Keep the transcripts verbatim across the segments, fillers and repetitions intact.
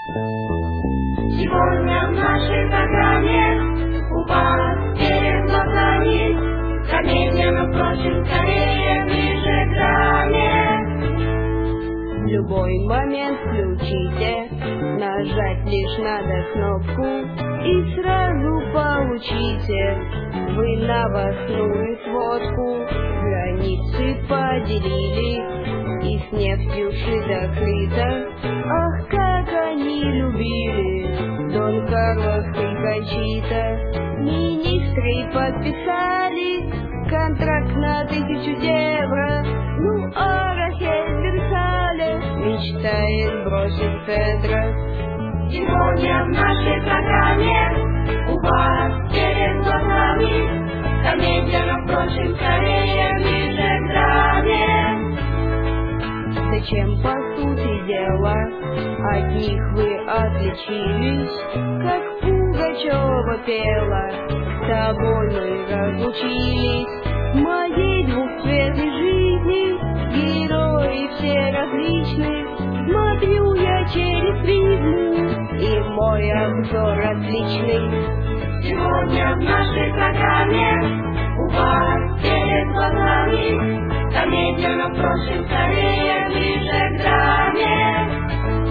Сегодня в нашей программе у вас перед глазами комедия, но впрочем, скорее ближе к драме. В любой момент включите, нажать лишь надо кнопку и сразу получите вы новостную сводку. Границы поделили и с нефтью закрыто. Ах, как они любили Дон Карлос и Кончита. Министры подписали контракт на тысячу евро. Ну а Рахель Версаля мечтает бросить Педро. Сегодня в нашей программе у вас перед глазами комедия, но впрочем, скорее ближе к драме. Зачем, по сути дела, от них вы отличились? Как Пугачева пела, с тобой мы разлучились. В моей двухцветной жизни герои все различны. Смотрю я через призму, и мой обзор отличный. Сегодня в нашей программе у вас перед глазами комедия, но впрочем, скорее ближе к драме.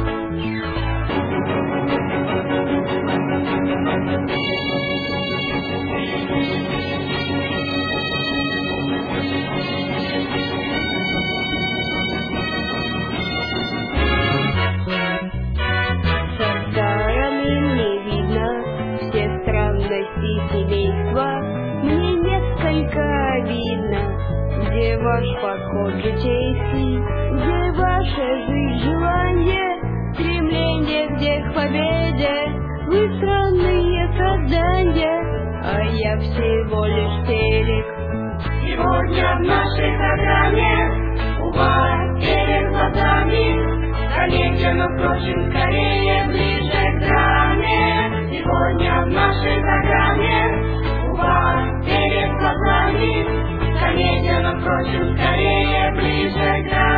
Со стороны мне видно все странности семейства. Мне несколько обидно, где ваш подход житейский, где ваше жизнь, желание, стремление, где к победе. Вы странные создания, а я всего лишь телек. Сегодня в нашей программе у вас перед глазами комедия, но впрочем, скорее ближе к драме. Сегодня в нашей программе у вас перед глазами комедия, но впрочем, скорее ближе к драме.